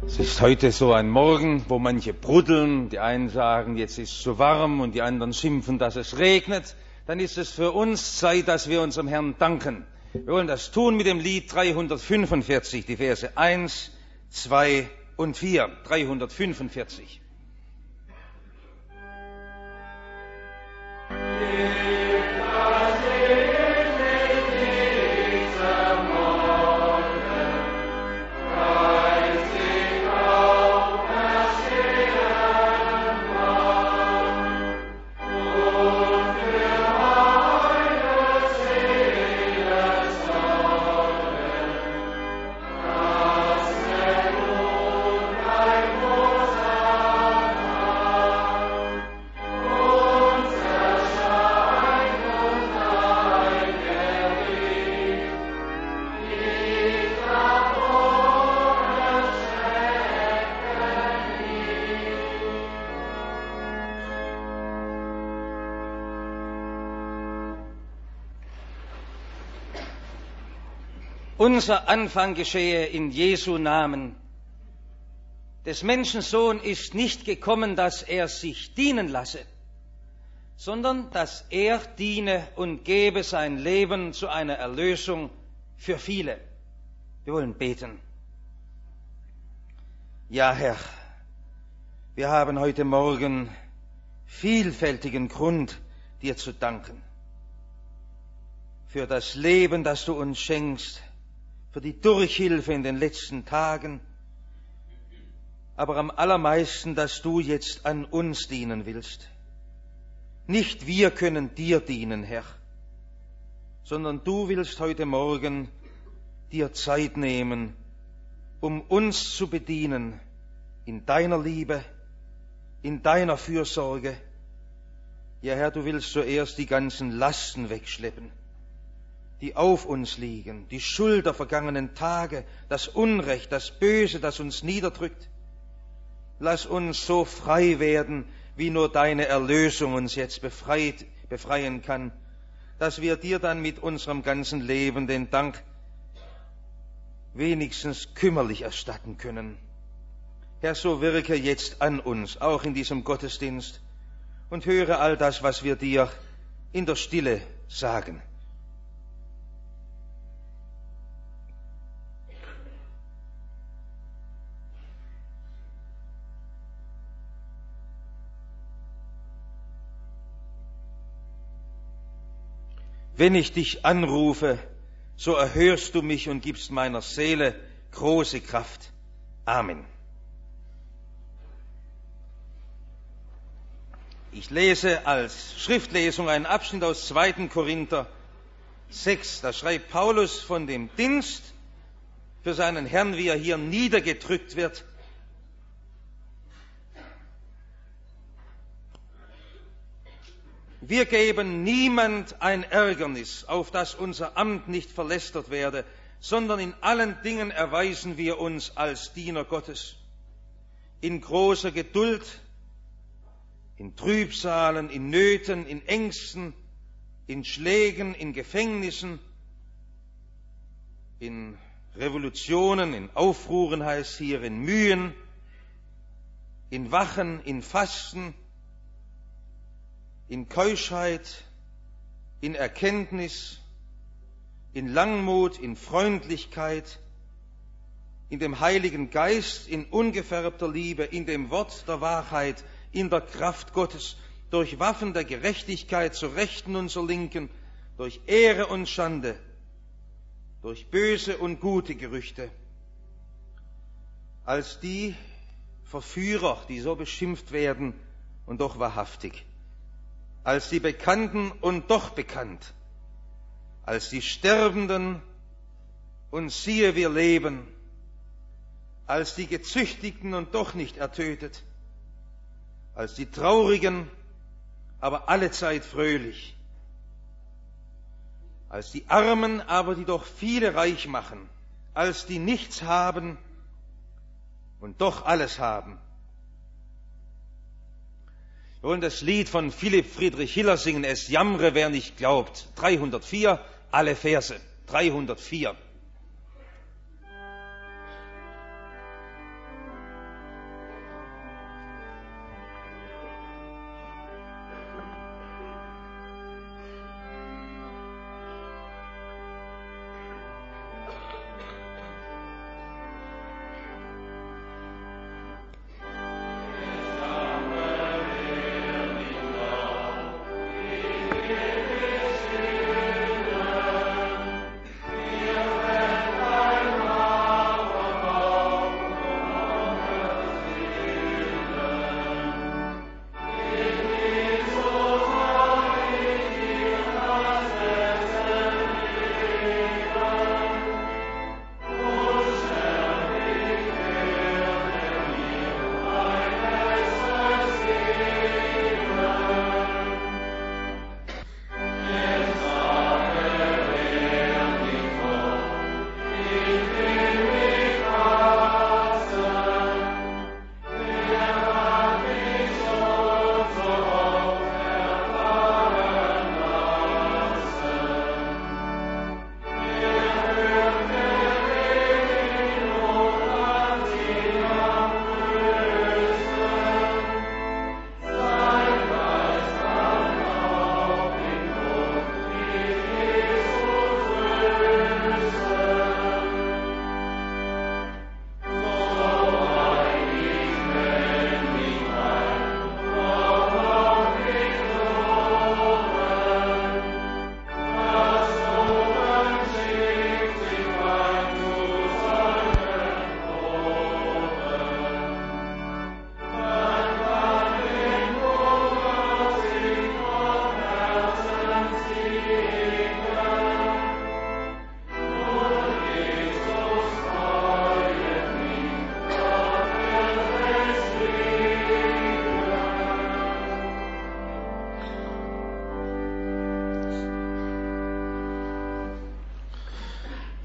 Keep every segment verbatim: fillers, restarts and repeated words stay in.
Es ist heute so ein Morgen, wo manche bruddeln, die einen sagen, jetzt ist es zu warm und die anderen schimpfen, dass es regnet. Dann ist es für uns Zeit, dass wir unserem Herrn danken. Wir wollen das tun mit dem Lied dreihundertfünfundvierzig, die Verse eins, zwei und vier. dreihundertfünfundvierzig. Unser Anfang geschehe in Jesu Namen. Des Menschen Sohn ist nicht gekommen, dass er sich dienen lasse, sondern dass er diene und gebe sein Leben zu einer Erlösung für viele. Wir wollen beten. Ja, Herr, wir haben heute Morgen vielfältigen Grund, dir zu danken. Für das Leben, das du uns schenkst, für die Durchhilfe in den letzten Tagen, aber am allermeisten, dass du jetzt an uns dienen willst. Nicht wir können dir dienen, Herr, sondern du willst heute Morgen dir Zeit nehmen, um uns zu bedienen in deiner Liebe, in deiner Fürsorge. Ja, Herr, du willst zuerst die ganzen Lasten wegschleppen, die auf uns liegen, die Schuld der vergangenen Tage, das Unrecht, das Böse, das uns niederdrückt. Lass uns so frei werden, wie nur deine Erlösung uns jetzt befreit, befreien kann, dass wir dir dann mit unserem ganzen Leben den Dank wenigstens kümmerlich erstatten können. Herr, so wirke jetzt an uns, auch in diesem Gottesdienst, und höre all das, was wir dir in der Stille sagen. Wenn ich dich anrufe, so erhörst du mich und gibst meiner Seele große Kraft. Amen. Ich lese als Schriftlesung einen Abschnitt aus zweiten Korinther sechs. Da schreibt Paulus von dem Dienst für seinen Herrn, wie er hier niedergedrückt wird. Wir geben niemand ein Ärgernis, auf dass unser Amt nicht verlästert werde, sondern in allen Dingen erweisen wir uns als Diener Gottes. In großer Geduld, in Trübsalen, in Nöten, in Ängsten, in Schlägen, in Gefängnissen, in Revolutionen, in Aufruhren heißt hier, in Mühen, in Wachen, in Fasten, in Keuschheit, in Erkenntnis, in Langmut, in Freundlichkeit, in dem Heiligen Geist, in ungefärbter Liebe, in dem Wort der Wahrheit, in der Kraft Gottes, durch Waffen der Gerechtigkeit zur Rechten und zur Linken, durch Ehre und Schande, durch böse und gute Gerüchte, als die Verführer, die so beschimpft werden und doch wahrhaftig, als die Bekannten und doch bekannt, als die Sterbenden und siehe, wir leben, als die Gezüchtigten und doch nicht ertötet, als die Traurigen, aber allezeit fröhlich, als die Armen, aber die doch viele reich machen, als die nichts haben und doch alles haben. Wir wollen das Lied von Philipp Friedrich Hiller singen, es jammre, wer nicht glaubt. dreihundertvier, alle Verse. dreihundertvier.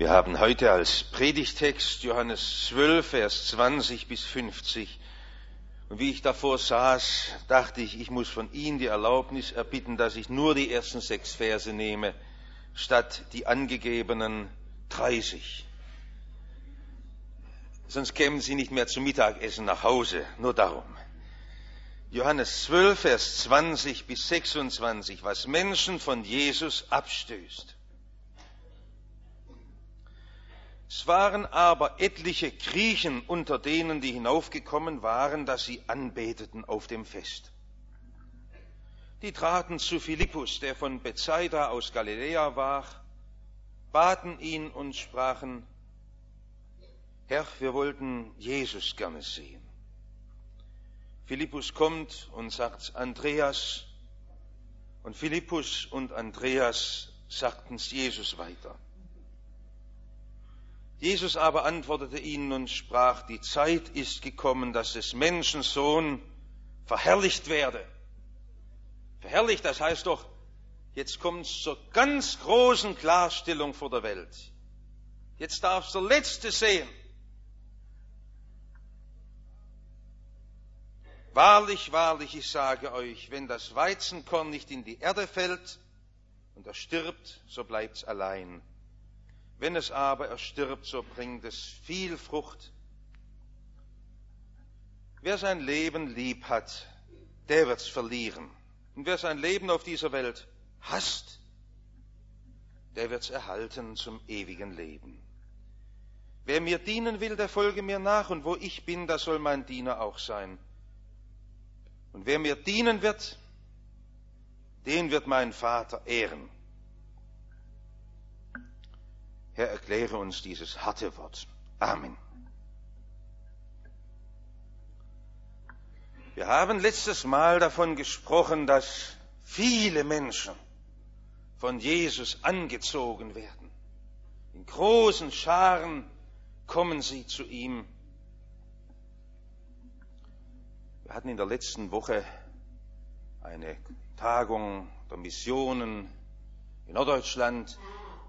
Wir haben heute als Predigtext Johannes zwölf, Vers zwanzig bis fünfzig. Und wie ich davor saß, dachte ich, ich muss von Ihnen die Erlaubnis erbitten, dass ich nur die ersten sechs Verse nehme, statt die angegebenen dreißig. Sonst kämen Sie nicht mehr zum Mittagessen nach Hause, nur darum. Johannes zwölf, Vers zwanzig bis sechsundzwanzig, was Menschen von Jesus abstößt. Es waren aber etliche Griechen unter denen, die hinaufgekommen waren, dass sie anbeteten auf dem Fest. Die traten zu Philippus, der von Bethsaida aus Galiläa war, baten ihn und sprachen: Herr, wir wollten Jesus gerne sehen. Philippus kommt und sagt Andreas, und Philippus und Andreas sagten es Jesus weiter. Jesus aber antwortete ihnen und sprach: Die Zeit ist gekommen, dass des Menschen Sohn verherrlicht werde. Verherrlicht, das heißt doch, jetzt kommt es zur ganz großen Klarstellung vor der Welt. Jetzt darf der Letzte sehen. Wahrlich, wahrlich, ich sage euch, wenn das Weizenkorn nicht in die Erde fällt und er stirbt, so bleibt's allein. Wenn es aber erstirbt, so bringt es viel Frucht. Wer sein Leben lieb hat, der wird's verlieren. Und wer sein Leben auf dieser Welt hasst, der wird's erhalten zum ewigen Leben. Wer mir dienen will, der folge mir nach, und wo ich bin, da soll mein Diener auch sein. Und wer mir dienen wird, den wird mein Vater ehren. Herr, erkläre uns dieses harte Wort. Amen. Wir haben letztes Mal davon gesprochen, dass viele Menschen von Jesus angezogen werden. In großen Scharen kommen sie zu ihm. Wir hatten in der letzten Woche eine Tagung der Missionen in Norddeutschland.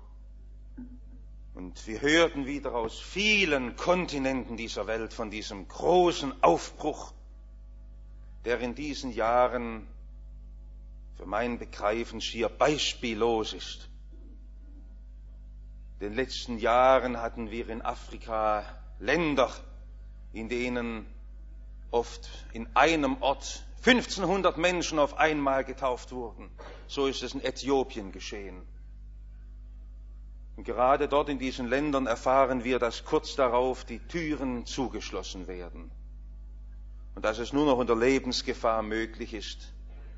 Und wir hörten wieder aus vielen Kontinenten dieser Welt von diesem großen Aufbruch, der in diesen Jahren für mein Begreifen schier beispiellos ist. In den letzten Jahren hatten wir in Afrika Länder, in denen oft in einem Ort fünfzehnhundert Menschen auf einmal getauft wurden. So ist es in Äthiopien geschehen. Und gerade dort in diesen Ländern erfahren wir, dass kurz darauf die Türen zugeschlossen werden und dass es nur noch unter Lebensgefahr möglich ist,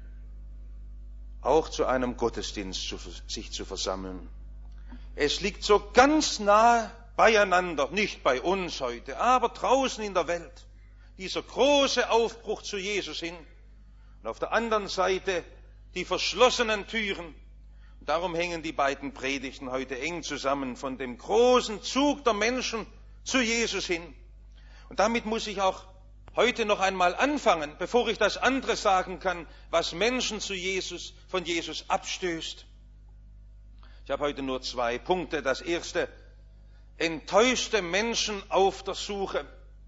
auch zu einem Gottesdienst zu, sich zu versammeln. Es liegt so ganz nah beieinander, nicht bei uns heute, aber draußen in der Welt, dieser große Aufbruch zu Jesus hin und auf der anderen Seite die verschlossenen Türen. Darum hängen die beiden Predigten heute eng zusammen, von dem großen Zug der Menschen zu Jesus hin. Und damit muss ich auch heute noch einmal anfangen, bevor ich das andere sagen kann, was Menschen zu Jesus, von Jesus abstößt. Ich habe heute nur zwei Punkte. Das erste: enttäuschte Menschen auf der Suche.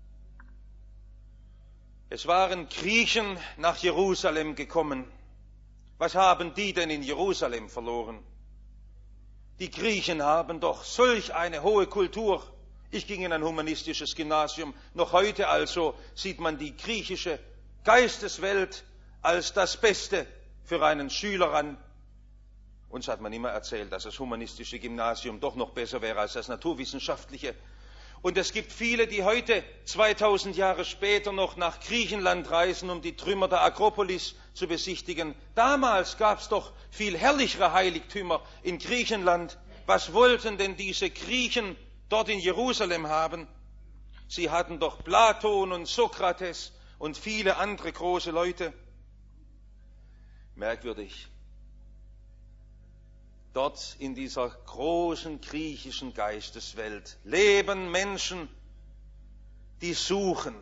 Es waren Griechen nach Jerusalem gekommen. Was haben die denn in Jerusalem verloren? Die Griechen haben doch solch eine hohe Kultur. Ich ging in ein humanistisches Gymnasium. Noch heute also sieht man die griechische Geisteswelt als das Beste für einen Schüler an. Uns hat man immer erzählt, dass das humanistische Gymnasium doch noch besser wäre als das naturwissenschaftliche. Und es gibt viele, die heute, zweitausend Jahre später, noch nach Griechenland reisen, um die Trümmer der Akropolis zu besichtigen. Damals gab es doch viel herrlichere Heiligtümer in Griechenland. Was wollten denn diese Griechen dort in Jerusalem haben? Sie hatten doch Platon und Sokrates und viele andere große Leute. Merkwürdig. Dort in dieser großen griechischen Geisteswelt leben Menschen, die suchen.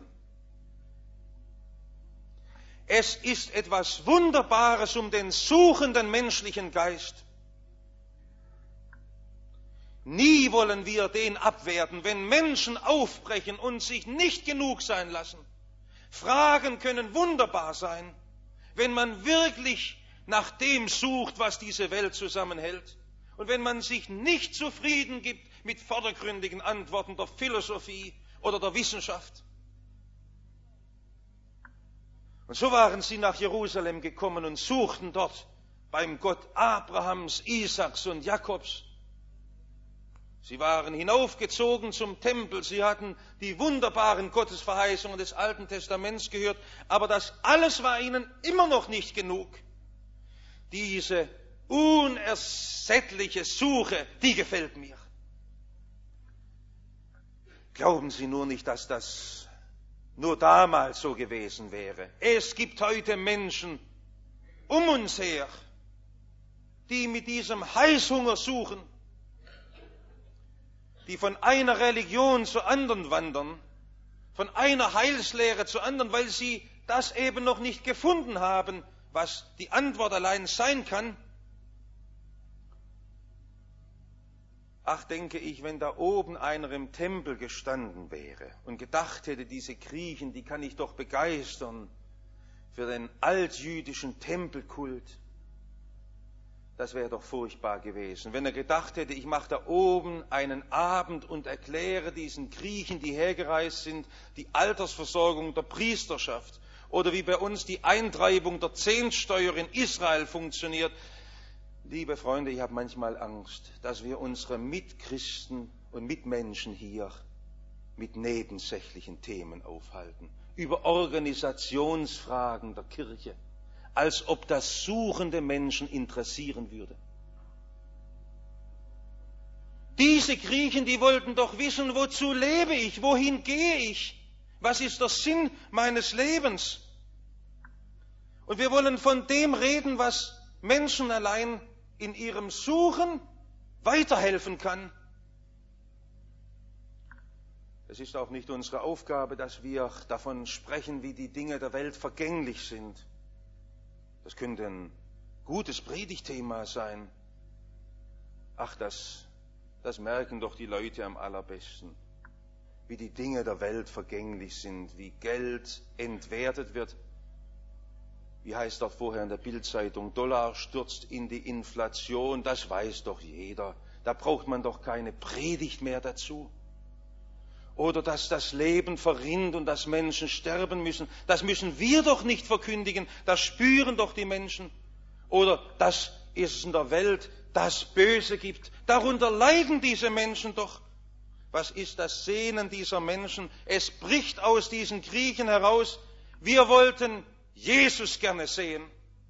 Es ist etwas Wunderbares um den suchenden menschlichen Geist. Nie wollen wir den abwerten, wenn Menschen aufbrechen und sich nicht genug sein lassen. Fragen können wunderbar sein, wenn man wirklich nach dem sucht, was diese Welt zusammenhält. Und wenn man sich nicht zufrieden gibt mit vordergründigen Antworten der Philosophie oder der Wissenschaft. Und so waren sie nach Jerusalem gekommen und suchten dort beim Gott Abrahams, Isaaks und Jakobs. Sie waren hinaufgezogen zum Tempel, sie hatten die wunderbaren Gottesverheißungen des Alten Testaments gehört, aber das alles war ihnen immer noch nicht genug. Diese unersättliche Suche, die gefällt mir. Glauben Sie nur nicht, dass das nur damals so gewesen wäre. Es gibt heute Menschen um uns her, die mit diesem Heißhunger suchen, die von einer Religion zur anderen wandern, von einer Heilslehre zur anderen, weil sie das eben noch nicht gefunden haben, was die Antwort allein sein kann. Ach, denke ich, wenn da oben einer im Tempel gestanden wäre und gedacht hätte, diese Griechen, die kann ich doch begeistern für den altjüdischen Tempelkult. Das wäre doch furchtbar gewesen, wenn er gedacht hätte, ich mache da oben einen Abend und erkläre diesen Griechen, die hergereist sind, die Altersversorgung der Priesterschaft oder wie bei uns die Eintreibung der Zehntsteuer in Israel funktioniert. Liebe Freunde, ich habe manchmal Angst, dass wir unsere Mitchristen und Mitmenschen hier mit nebensächlichen Themen aufhalten, über Organisationsfragen der Kirche, als ob das suchende Menschen interessieren würde. Diese Griechen, die wollten doch wissen, wozu lebe ich, wohin gehe ich, was ist der Sinn meines Lebens? Und wir wollen von dem reden, was Menschen allein in ihrem Suchen weiterhelfen kann. Es ist auch nicht unsere Aufgabe, dass wir davon sprechen, wie die Dinge der Welt vergänglich sind. Das könnte ein gutes Predigtthema sein. Ach, das, das merken doch die Leute am allerbesten, wie die Dinge der Welt vergänglich sind, wie Geld entwertet wird. Wie heißt dort vorher in der Bildzeitung, Dollar stürzt in die Inflation, das weiß doch jeder. Da braucht man doch keine Predigt mehr dazu. Oder dass das Leben verrinnt und dass Menschen sterben müssen, das müssen wir doch nicht verkündigen, das spüren doch die Menschen. Oder dass es in der Welt das Böse gibt, darunter leiden diese Menschen doch. Was ist das Sehnen dieser Menschen? Es bricht aus diesen Griechen heraus, wir wollten Jesus gerne sehen.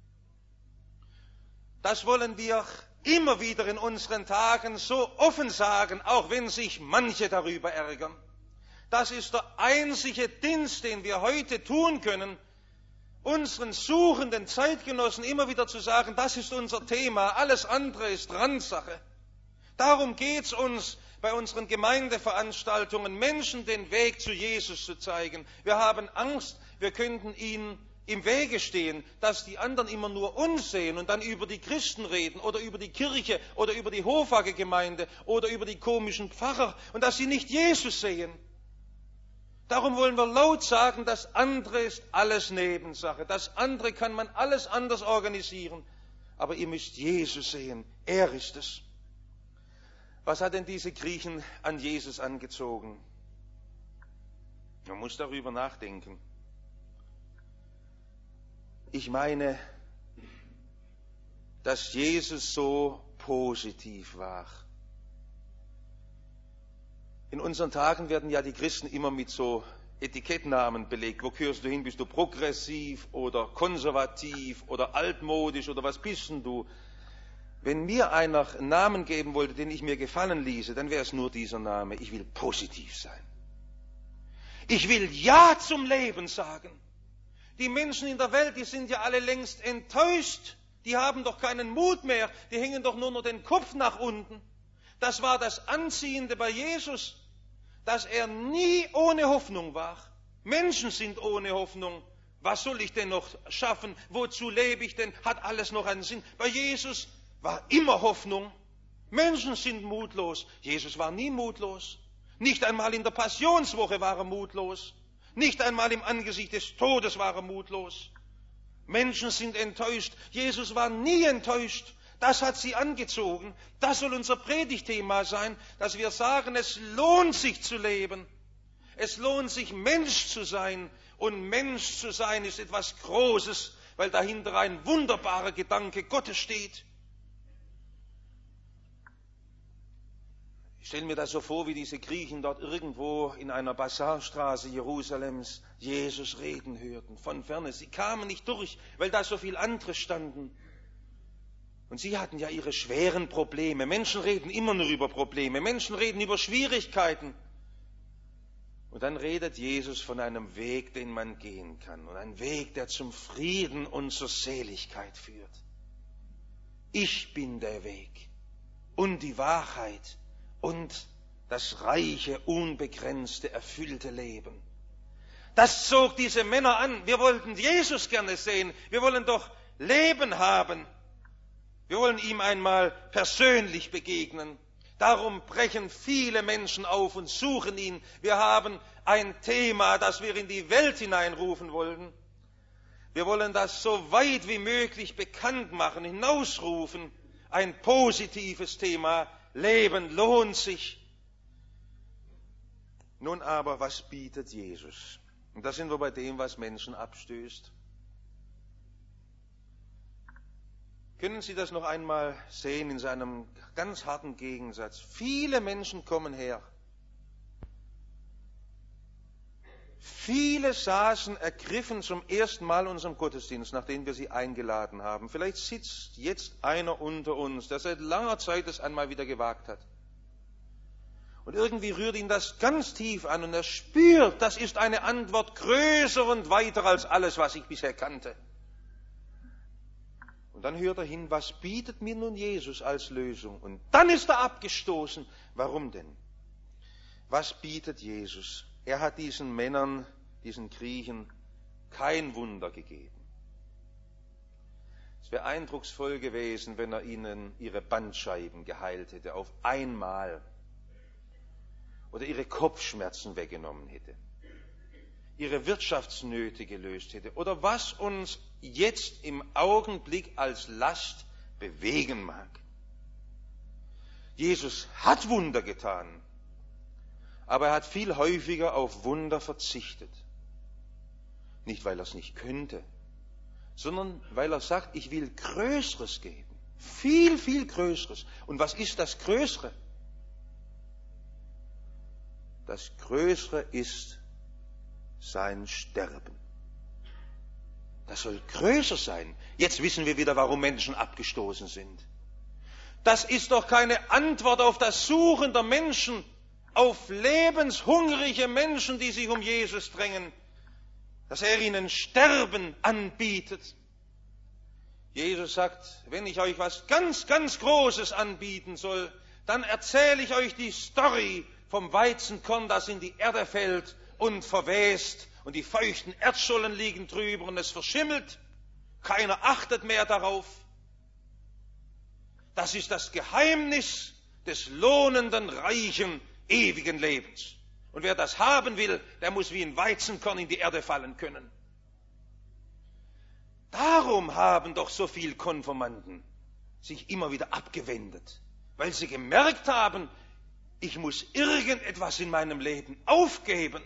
Das wollen wir immer wieder in unseren Tagen so offen sagen, auch wenn sich manche darüber ärgern. Das ist der einzige Dienst, den wir heute tun können, unseren suchenden Zeitgenossen immer wieder zu sagen, das ist unser Thema, alles andere ist Randsache. Darum geht es uns bei unseren Gemeindeveranstaltungen, Menschen den Weg zu Jesus zu zeigen. Wir haben Angst, wir könnten ihnen im Wege stehen, dass die anderen immer nur uns sehen und dann über die Christen reden oder über die Kirche oder über die Hofhage-Gemeinde oder über die komischen Pfarrer und dass sie nicht Jesus sehen. Darum wollen wir laut sagen, das andere ist alles Nebensache. Das andere kann man alles anders organisieren. Aber ihr müsst Jesus sehen. Er ist es. Was hat denn diese Griechen an Jesus angezogen? Man muss darüber nachdenken. Ich meine, dass Jesus so positiv war. In unseren Tagen werden ja die Christen immer mit so Etikettnamen belegt. Wo gehörst du hin? Bist du progressiv oder konservativ oder altmodisch oder was bist denn du? Wenn mir einer einen Namen geben wollte, den ich mir gefallen ließe, dann wäre es nur dieser Name. Ich will positiv sein. Ich will Ja zum Leben sagen. Die Menschen in der Welt, die sind ja alle längst enttäuscht. Die haben doch keinen Mut mehr. Die hängen doch nur noch den Kopf nach unten. Das war das Anziehende bei Jesus, dass er nie ohne Hoffnung war. Menschen sind ohne Hoffnung. Was soll ich denn noch schaffen? Wozu lebe ich denn? Hat alles noch einen Sinn? Bei Jesus war immer Hoffnung. Menschen sind mutlos. Jesus war nie mutlos. Nicht einmal in der Passionswoche war er mutlos. Nicht einmal im Angesicht des Todes war er mutlos. Menschen sind enttäuscht. Jesus war nie enttäuscht. Das hat sie angezogen. Das soll unser Predigtthema sein, dass wir sagen, es lohnt sich zu leben. Es lohnt sich, Mensch zu sein. Und Mensch zu sein ist etwas Großes, weil dahinter ein wunderbarer Gedanke Gottes steht. Ich stelle mir das so vor, wie diese Griechen dort irgendwo in einer Bazarstraße Jerusalems Jesus reden hörten, von ferne. Sie kamen nicht durch, weil da so viele andere standen. Und sie hatten ja ihre schweren Probleme. Menschen reden immer nur über Probleme. Menschen reden über Schwierigkeiten. Und dann redet Jesus von einem Weg, den man gehen kann. Und ein Weg, der zum Frieden und zur Seligkeit führt. Ich bin der Weg und die Wahrheit und das reiche, unbegrenzte, erfüllte Leben. Das zog diese Männer an. Wir wollten Jesus gerne sehen. Wir wollen doch Leben haben. Wir wollen ihm einmal persönlich begegnen. Darum brechen viele Menschen auf und suchen ihn. Wir haben ein Thema, das wir in die Welt hineinrufen wollen. Wir wollen das so weit wie möglich bekannt machen, hinausrufen. Ein positives Thema. Leben lohnt sich. Nun aber, was bietet Jesus? Und da sind wir bei dem, was Menschen abstößt. Können Sie das noch einmal sehen in seinem ganz harten Gegensatz? Viele Menschen kommen her. Viele saßen ergriffen zum ersten Mal in unserem Gottesdienst, nachdem wir sie eingeladen haben. Vielleicht sitzt jetzt einer unter uns, der seit langer Zeit es einmal wieder gewagt hat. Und irgendwie rührt ihn das ganz tief an und er spürt, das ist eine Antwort größer und weiter als alles, was ich bisher kannte. Und dann hört er hin, was bietet mir nun Jesus als Lösung? Und dann ist er abgestoßen. Warum denn? Was bietet Jesus? Er hat diesen Männern, diesen Griechen, kein Wunder gegeben. Es wäre eindrucksvoll gewesen, wenn er ihnen ihre Bandscheiben geheilt hätte, auf einmal. Oder ihre Kopfschmerzen weggenommen hätte. Ihre Wirtschaftsnöte gelöst hätte. Oder was uns jetzt im Augenblick als Last bewegen mag. Jesus hat Wunder getan. Aber er hat viel häufiger auf Wunder verzichtet. Nicht, weil er es nicht könnte, sondern weil er sagt, ich will Größeres geben. Viel, viel Größeres. Und was ist das Größere? Das Größere ist sein Sterben. Das soll größer sein. Jetzt wissen wir wieder, warum Menschen abgestoßen sind. Das ist doch keine Antwort auf das Suchen der Menschen, auf lebenshungrige Menschen, die sich um Jesus drängen, dass er ihnen Sterben anbietet. Jesus sagt, wenn ich euch was ganz, ganz Großes anbieten soll, dann erzähle ich euch die Story vom Weizenkorn, das in die Erde fällt und verwest und die feuchten Erdschollen liegen drüber und es verschimmelt. Keiner achtet mehr darauf. Das ist das Geheimnis des lohnenden, reichen, ewigen Lebens. Und wer das haben will, der muss wie ein Weizenkorn in die Erde fallen können. Darum haben doch so viele Konformanten sich immer wieder abgewendet, weil sie gemerkt haben, ich muss irgendetwas in meinem Leben aufgeben.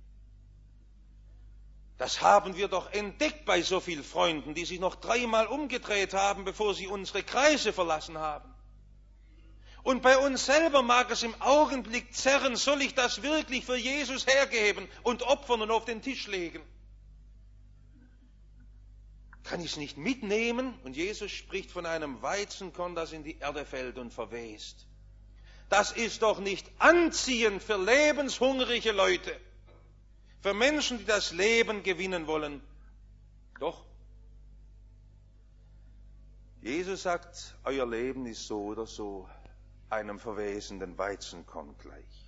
Das haben wir doch entdeckt bei so vielen Freunden, die sich noch dreimal umgedreht haben, bevor sie unsere Kreise verlassen haben. Und bei uns selber mag es im Augenblick zerren, soll ich das wirklich für Jesus hergeben und opfern und auf den Tisch legen? Kann ich es nicht mitnehmen? Und Jesus spricht von einem Weizenkorn, das in die Erde fällt und verwest. Das ist doch nicht anziehend für lebenshungrige Leute, für Menschen, die das Leben gewinnen wollen. Doch. Jesus sagt, euer Leben ist so oder so einem verwesenden Weizenkorn gleich.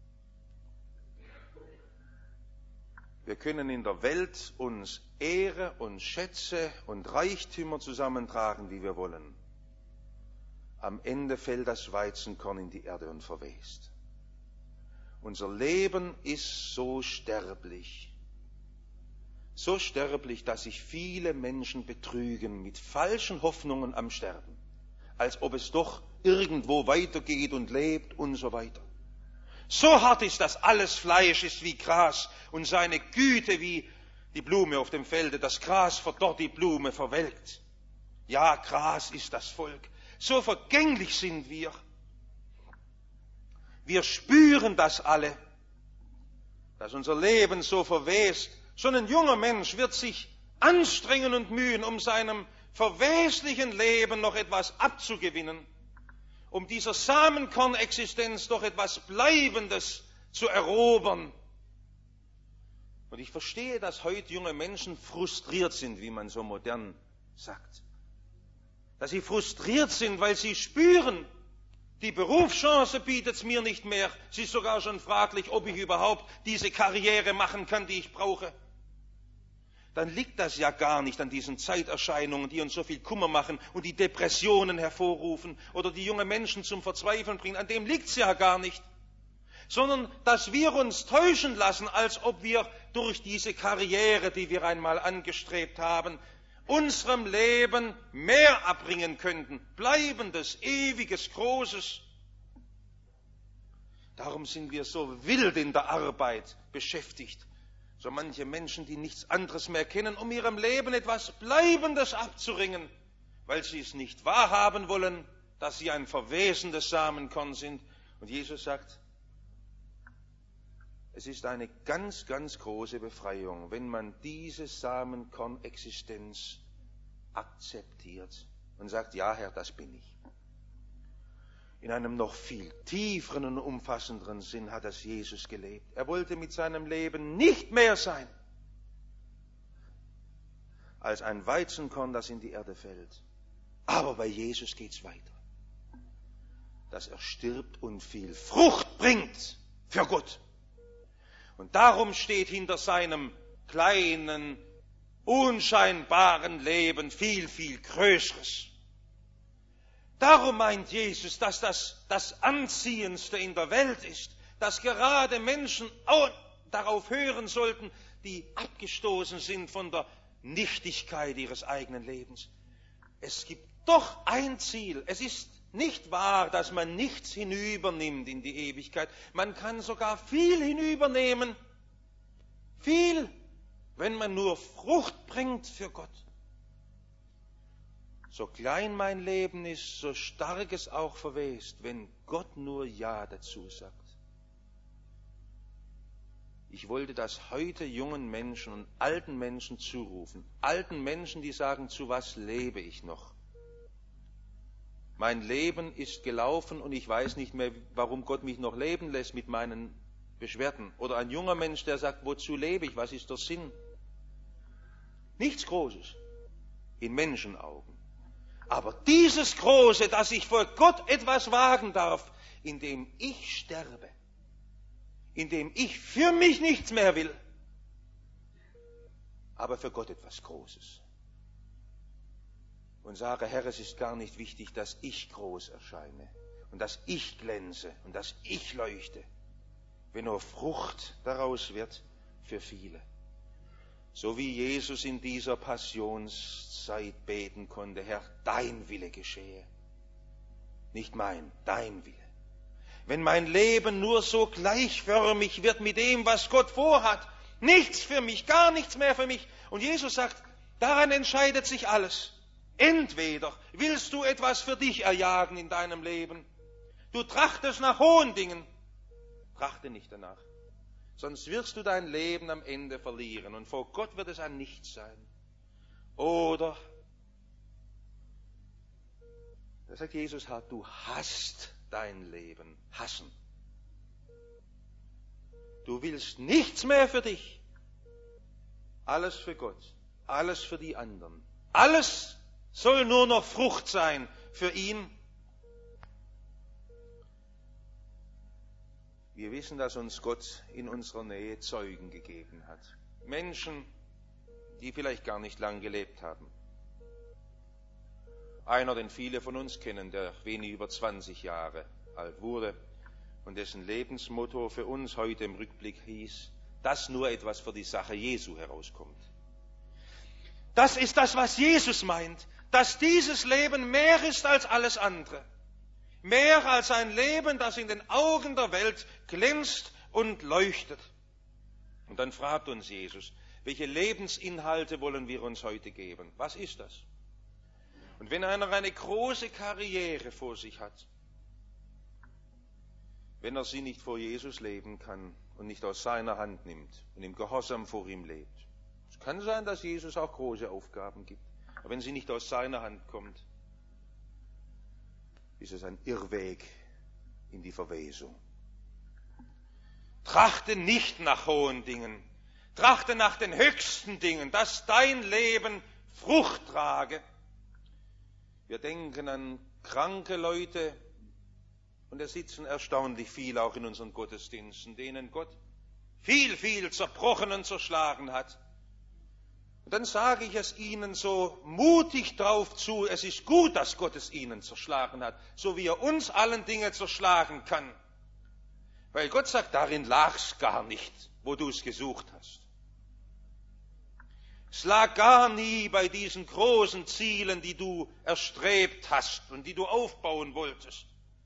Wir können in der Welt uns Ehre und Schätze und Reichtümer zusammentragen, wie wir wollen. Am Ende fällt das Weizenkorn in die Erde und verwest. Unser Leben ist so sterblich. So sterblich, dass sich viele Menschen betrügen mit falschen Hoffnungen am Sterben. Als ob es doch irgendwo weitergeht und lebt und so weiter. So hart ist das, alles Fleisch ist wie Gras und seine Güte wie die Blume auf dem Felde. Das Gras verdorrt, die Blume verwelkt. Ja, Gras ist das Volk. So vergänglich sind wir. Wir spüren das alle, dass unser Leben so verwest. Schon ein junger Mensch wird sich anstrengen und mühen, um seinem verweslichen Leben noch etwas abzugewinnen, um dieser Samenkornexistenz doch etwas Bleibendes zu erobern. Und ich verstehe, dass heute junge Menschen frustriert sind, wie man so modern sagt. Dass sie frustriert sind, weil sie spüren, die Berufschance bietet es mir nicht mehr. Es ist sogar schon fraglich, ob ich überhaupt diese Karriere machen kann, die ich brauche. Dann liegt das ja gar nicht an diesen Zeiterscheinungen, die uns so viel Kummer machen und die Depressionen hervorrufen oder die junge Menschen zum Verzweifeln bringen. An dem liegt es ja gar nicht. Sondern, dass wir uns täuschen lassen, als ob wir durch diese Karriere, die wir einmal angestrebt haben, unserem Leben mehr abbringen könnten. Bleibendes, ewiges, Großes. Darum sind wir so wild in der Arbeit beschäftigt. So manche Menschen, die nichts anderes mehr kennen, um ihrem Leben etwas Bleibendes abzuringen, weil sie es nicht wahrhaben wollen, dass sie ein verwesendes Samenkorn sind. Und Jesus sagt, es ist eine ganz, ganz große Befreiung, wenn man diese Samenkornexistenz akzeptiert und sagt, ja Herr, das bin ich. In einem noch viel tieferen und umfassenderen Sinn hat das Jesus gelebt. Er wollte mit seinem Leben nicht mehr sein als ein Weizenkorn, das in die Erde fällt. Aber bei Jesus geht's weiter. Dass er stirbt und viel Frucht bringt für Gott. Und darum steht hinter seinem kleinen, unscheinbaren Leben viel, viel Größeres. Darum meint Jesus, dass das das Anziehendste in der Welt ist, dass gerade Menschen auch darauf hören sollten, die abgestoßen sind von der Nichtigkeit ihres eigenen Lebens. Es gibt doch ein Ziel. Es ist nicht wahr, dass man nichts hinübernimmt in die Ewigkeit. Man kann sogar viel hinübernehmen. Viel, wenn man nur Frucht bringt für Gott. So klein mein Leben ist, so stark es auch verwest, wenn Gott nur Ja dazu sagt. Ich wollte das heute jungen Menschen und alten Menschen zurufen. Alten Menschen, die sagen, zu was lebe ich noch? Mein Leben ist gelaufen und ich weiß nicht mehr, warum Gott mich noch leben lässt mit meinen Beschwerden. Oder ein junger Mensch, der sagt, wozu lebe ich? Was ist der Sinn? Nichts Großes in Menschenaugen. Aber dieses Große, dass ich vor Gott etwas wagen darf, indem ich sterbe, indem ich für mich nichts mehr will, aber für Gott etwas Großes. Und sage, Herr, es ist gar nicht wichtig, dass ich groß erscheine und dass ich glänze und dass ich leuchte, wenn nur Frucht daraus wird für viele. So wie Jesus in dieser Passionszeit beten konnte, Herr, dein Wille geschehe. Nicht mein, dein Wille. Wenn mein Leben nur so gleichförmig wird mit dem, was Gott vorhat, nichts für mich, gar nichts mehr für mich. Und Jesus sagt, daran entscheidet sich alles. Entweder willst du etwas für dich erjagen in deinem Leben. Du trachtest nach hohen Dingen. Trachte nicht danach. Sonst wirst du dein Leben am Ende verlieren und vor Gott wird es ein Nichts sein. Oder, da sagt Jesus, du hast dein Leben, hassen. Du willst nichts mehr für dich. Alles für Gott, alles für die anderen. Alles soll nur noch Frucht sein für ihn. Wir wissen, dass uns Gott in unserer Nähe Zeugen gegeben hat. Menschen, die vielleicht gar nicht lang gelebt haben. Einer, den viele von uns kennen, der wenig über zwanzig Jahre alt wurde und dessen Lebensmotto für uns heute im Rückblick hieß, dass nur etwas für die Sache Jesu herauskommt. Das ist das, was Jesus meint, dass dieses Leben mehr ist als alles andere. Mehr als ein Leben, das in den Augen der Welt glänzt und leuchtet. Und dann fragt uns Jesus, welche Lebensinhalte wollen wir uns heute geben? Was ist das? Und wenn einer eine große Karriere vor sich hat, wenn er sie nicht vor Jesus leben kann und nicht aus seiner Hand nimmt und im Gehorsam vor ihm lebt, es kann sein, dass Jesus auch große Aufgaben gibt, aber wenn sie nicht aus seiner Hand kommt, ist es ein Irrweg in die Verwesung. Trachte nicht nach hohen Dingen, trachte nach den höchsten Dingen, dass dein Leben Frucht trage. Wir denken an kranke Leute und es sitzen erstaunlich viele auch in unseren Gottesdiensten, denen Gott viel, viel zerbrochen und zerschlagen hat. Und dann sage ich es ihnen so mutig drauf zu, es ist gut, dass Gott es ihnen zerschlagen hat, so wie er uns allen Dinge zerschlagen kann. Weil Gott sagt, darin lag's gar nicht, wo du es gesucht hast. Es lag gar nie bei diesen großen Zielen, die du erstrebt hast und die du aufbauen wolltest.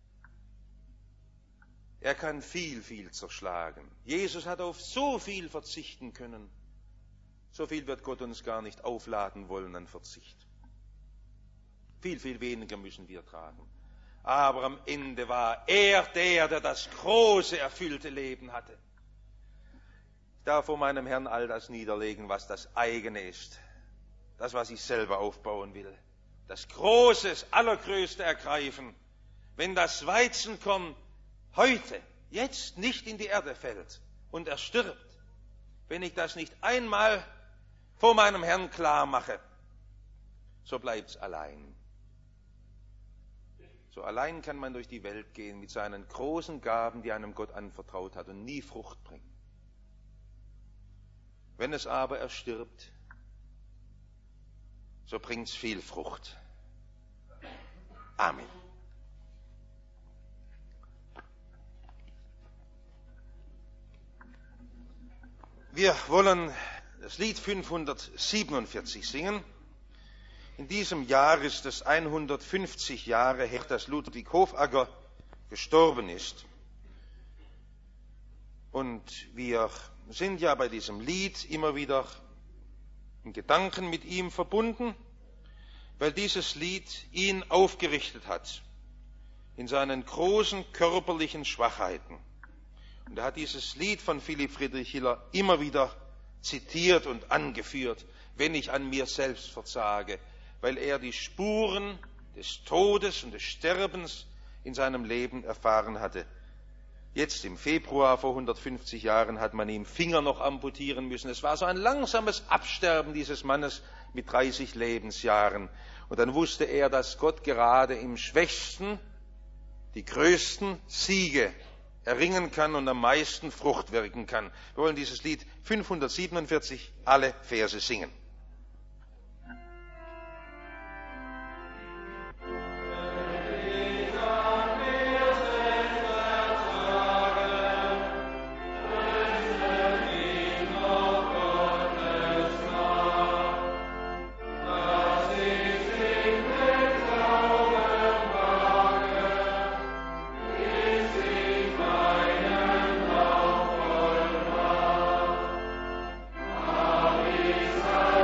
Er kann viel, viel zerschlagen. Jesus hat auf so viel verzichten können. So viel wird Gott uns gar nicht aufladen wollen an Verzicht. Viel, viel weniger müssen wir tragen. Aber am Ende war er der, der das große, erfüllte Leben hatte. Ich darf vor meinem Herrn all das niederlegen, was das eigene ist. Das, was ich selber aufbauen will. Das Große, das Allergrößte ergreifen. Wenn das Weizenkorn heute, jetzt nicht in die Erde fällt und er stirbt, wenn ich das nicht einmal vor meinem Herrn klar mache, so bleibt's allein. So allein kann man durch die Welt gehen mit seinen großen Gaben, die einem Gott anvertraut hat und nie Frucht bringen. Wenn es aber erstirbt, so bringt's viel Frucht. Amen. Wir wollen das Lied fünfhundertsiebenundvierzig singen. In diesem Jahr ist es hundertfünfzig Jahre her, dass Ludwig Hofagger gestorben ist. Und wir sind ja bei diesem Lied immer wieder in Gedanken mit ihm verbunden, weil dieses Lied ihn aufgerichtet hat in seinen großen körperlichen Schwachheiten. Und er hat dieses Lied von Philipp Friedrich Hiller immer wieder zitiert und angeführt, wenn ich an mir selbst versage, weil er die Spuren des Todes und des Sterbens in seinem Leben erfahren hatte. Jetzt im Februar vor hundertfünfzig Jahren hat man ihm Finger noch amputieren müssen. Es war so ein langsames Absterben dieses Mannes mit dreißig Lebensjahren. Und dann wusste er, dass Gott gerade im Schwächsten die größten Siege erringen kann und am meisten Frucht wirken kann. Wir wollen dieses Lied fünfhundertsiebenundvierzig, alle Verse singen. Sorry.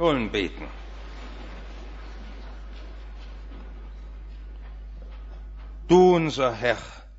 Wir wollen beten. Du, unser Herr,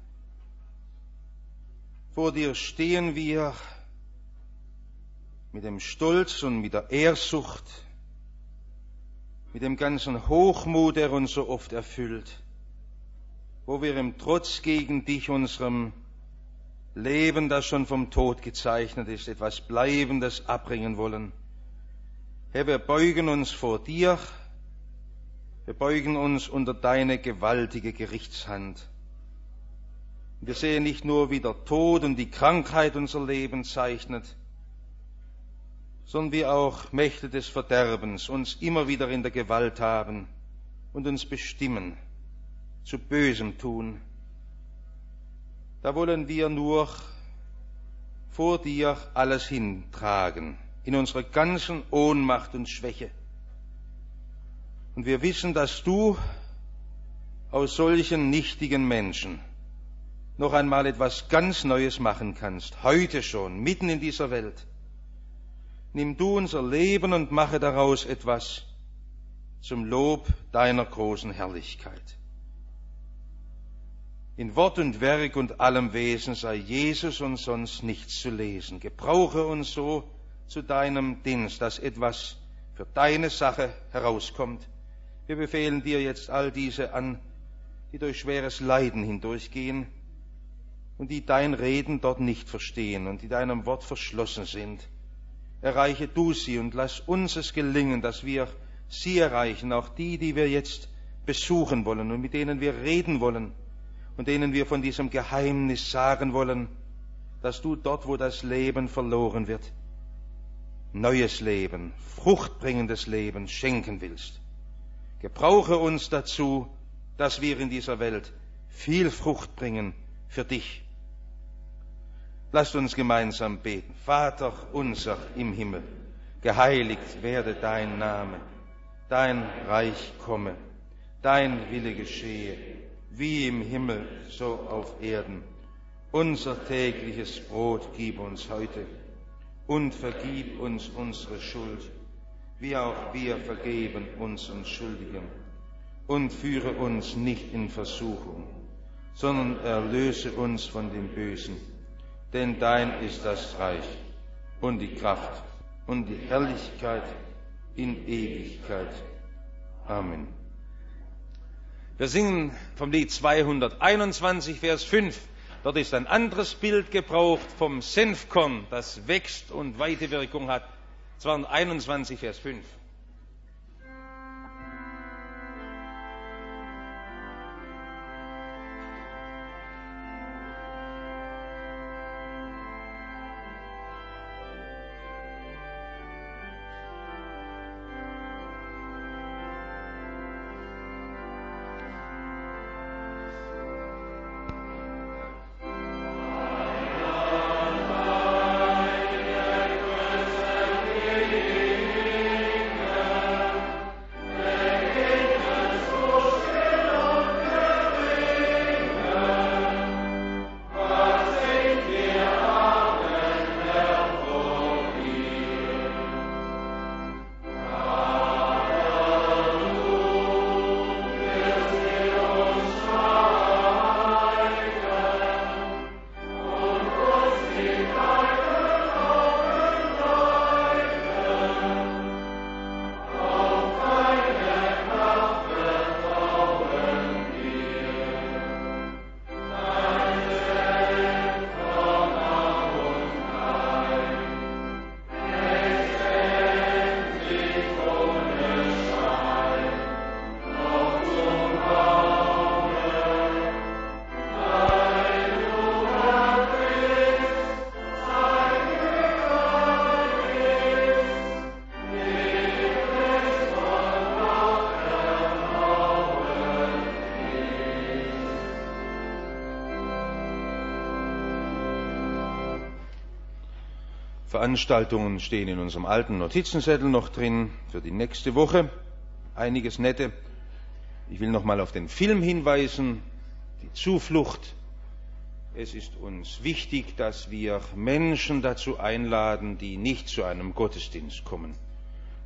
vor dir stehen wir mit dem Stolz und mit der Ehrsucht, mit dem ganzen Hochmut, der uns so oft erfüllt, wo wir im Trotz gegen dich, unserem Leben, das schon vom Tod gezeichnet ist, etwas Bleibendes abbringen wollen. Herr, wir beugen uns vor dir, wir beugen uns unter deine gewaltige Gerichtshand. Wir sehen nicht nur, wie der Tod und die Krankheit unser Leben zeichnet, sondern wie auch Mächte des Verderbens uns immer wieder in der Gewalt haben und uns bestimmen, zu Bösem tun. Da wollen wir nur vor dir alles hintragen, in unserer ganzen Ohnmacht und Schwäche. Und wir wissen, dass du aus solchen nichtigen Menschen noch einmal etwas ganz Neues machen kannst, heute schon, mitten in dieser Welt. Nimm du unser Leben und mache daraus etwas zum Lob deiner großen Herrlichkeit. In Wort und Werk und allem Wesen sei Jesus und sonst nichts zu lesen. Gebrauche uns so zu deinem Dienst, dass etwas für deine Sache herauskommt. Wir befehlen dir jetzt all diese an, die durch schweres Leiden hindurchgehen und die dein Reden dort nicht verstehen und die deinem Wort verschlossen sind. Erreiche du sie und lass uns es gelingen, dass wir sie erreichen, auch die, die wir jetzt besuchen wollen und mit denen wir reden wollen und denen wir von diesem Geheimnis sagen wollen, dass du dort, wo das Leben verloren wird, neues Leben, fruchtbringendes Leben schenken willst. Gebrauche uns dazu, dass wir in dieser Welt viel Frucht bringen für dich. Lasst uns gemeinsam beten. Vater unser im Himmel, geheiligt werde dein Name, dein Reich komme, dein Wille geschehe, wie im Himmel, so auf Erden. Unser tägliches Brot gib uns heute und vergib uns unsere Schuld, wie auch wir vergeben unseren Schuldigen. Und führe uns nicht in Versuchung, sondern erlöse uns von dem Bösen. Denn dein ist das Reich und die Kraft und die Herrlichkeit in Ewigkeit. Amen. Wir singen vom Lied zweihunderteinundzwanzig, Vers fünf. Dort ist ein anderes Bild gebraucht vom Senfkorn, das wächst und weite Wirkung hat. zweihunderteinundzwanzig, Vers fünf. Veranstaltungen stehen in unserem alten Notizenzettel noch drin für die nächste Woche. Einiges Nette. Ich will noch mal auf den Film hinweisen, die Zuflucht. Es ist uns wichtig, dass wir Menschen dazu einladen, die nicht zu einem Gottesdienst kommen,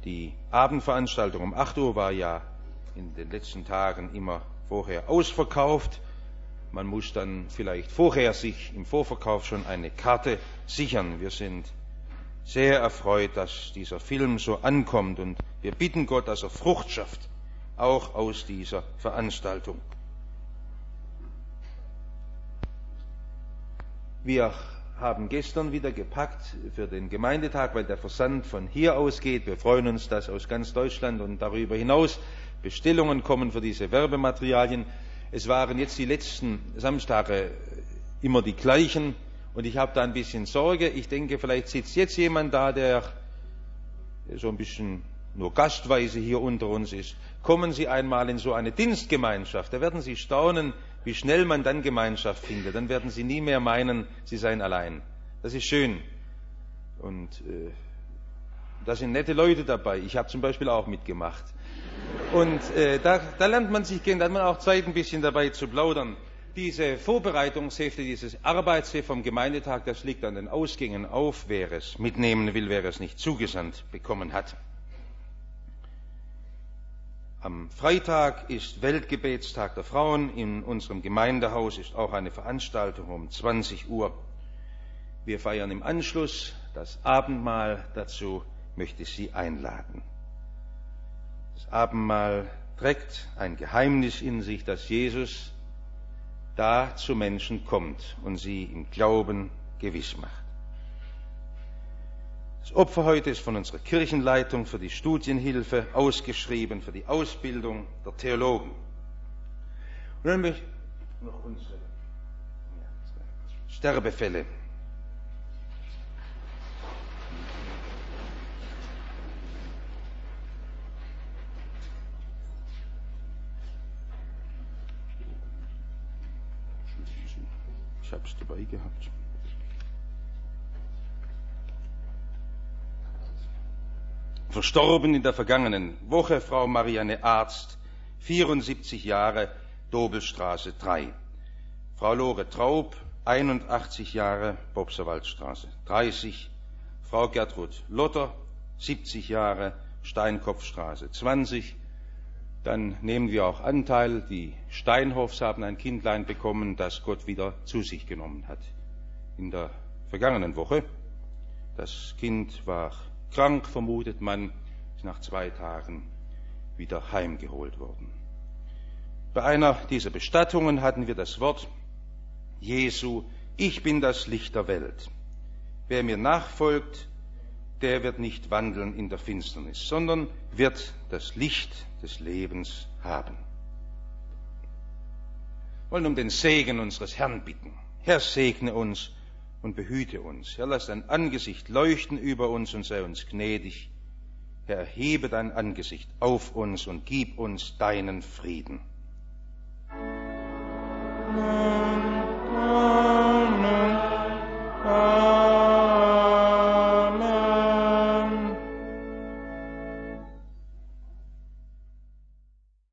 Die Abendveranstaltung um acht Uhr war ja in den letzten Tagen immer vorher ausverkauft. Man muss dann vielleicht vorher sich im Vorverkauf schon eine Karte sichern. Wir sind sehr erfreut, dass dieser Film so ankommt, und wir bitten Gott, dass er Frucht schafft, auch aus dieser Veranstaltung. Wir haben gestern wieder gepackt für den Gemeindetag, weil der Versand von hier aus geht. Wir freuen uns, dass aus ganz Deutschland und darüber hinaus Bestellungen kommen für diese Werbematerialien. Es waren jetzt die letzten Samstage immer die gleichen, und ich habe da ein bisschen Sorge. Ich denke, vielleicht sitzt jetzt jemand da, der so ein bisschen nur gastweise hier unter uns ist. Kommen Sie einmal in so eine Dienstgemeinschaft, da werden Sie staunen, wie schnell man dann Gemeinschaft findet. Dann werden Sie nie mehr meinen, Sie seien allein. Das ist schön. Und äh, da sind nette Leute dabei. Ich habe zum Beispiel auch mitgemacht. Und äh, da, da lernt man sich kennen, da hat man auch Zeit, ein bisschen dabei zu plaudern. Diese Vorbereitungshefte, dieses Arbeitsheft vom Gemeindetag, das liegt an den Ausgängen auf, wer es mitnehmen will, wer es nicht zugesandt bekommen hat. Am Freitag ist Weltgebetstag der Frauen. In unserem Gemeindehaus ist auch eine Veranstaltung um zwanzig Uhr. Wir feiern im Anschluss das Abendmahl. Dazu möchte ich Sie einladen. Das Abendmahl trägt ein Geheimnis in sich, dass Jesus da zu Menschen kommt und sie im Glauben gewiss macht. Das Opfer heute ist von unserer Kirchenleitung für die Studienhilfe ausgeschrieben, für die Ausbildung der Theologen. Und dann möchte ich noch unsere Sterbefälle. Ich habe es dabei gehabt. Verstorben in der vergangenen Woche Frau Marianne Arzt, vierundsiebzig Jahre, Dobelstraße drei. Frau Lore Traub, einundachtzig Jahre, Bobserwaldstraße dreißig. Frau Gertrud Lotter, siebzig Jahre, Steinkopfstraße zwanzig. Dann nehmen wir auch Anteil. Die Steinhoffs haben ein Kindlein bekommen, das Gott wieder zu sich genommen hat. In der vergangenen Woche. Das Kind war krank, vermutet man, ist nach zwei Tagen wieder heimgeholt worden. Bei einer dieser Bestattungen hatten wir das Wort Jesu: Ich bin das Licht der Welt. Wer mir nachfolgt, der wird nicht wandeln in der Finsternis, sondern wird das Licht des Lebens haben. Wir wollen um den Segen unseres Herrn bitten. Herr, segne uns und behüte uns. Herr, lass dein Angesicht leuchten über uns und sei uns gnädig. Herr, erhebe dein Angesicht auf uns und gib uns deinen Frieden.